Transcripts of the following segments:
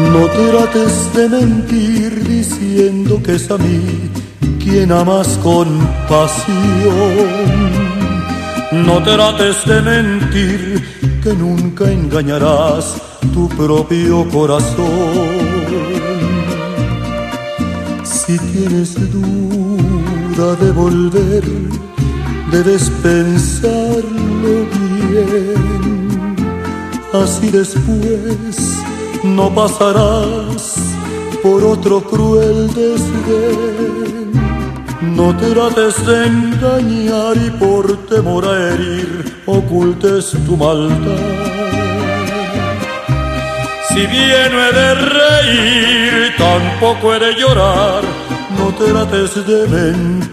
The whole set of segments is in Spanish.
No trates de mentir diciendo que es a mí quien amas con pasión. No trates de mentir, que nunca engañarás tu propio corazón. Si tienes duda de volver, debes pensarlo bien. Así después no pasarás por otro cruel desdén. No trates de engañar y por temor a herir ocultes tu maldad. Si bien no he de reír, tampoco he de llorar. No trates de mentir.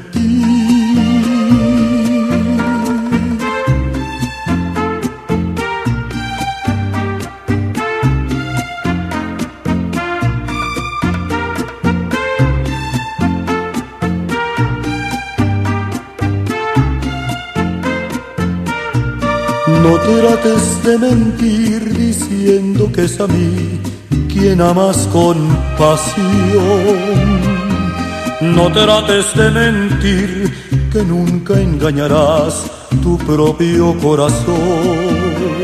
No trates de mentir diciendo que es a mí quien amas con pasión. No trates de mentir, que nunca engañarás tu propio corazón.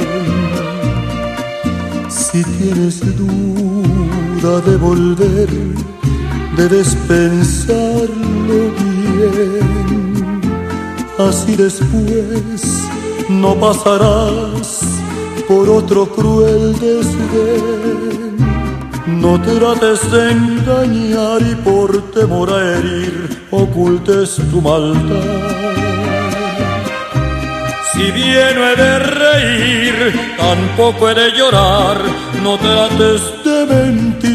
Si tienes duda de volver, debes pensarlo bien. Así después no pasarás por otro cruel desdén. No trates de engañar y por temor a herir ocultes tu maldad. Si bien no he de reír, tampoco he de llorar. No trates de mentir.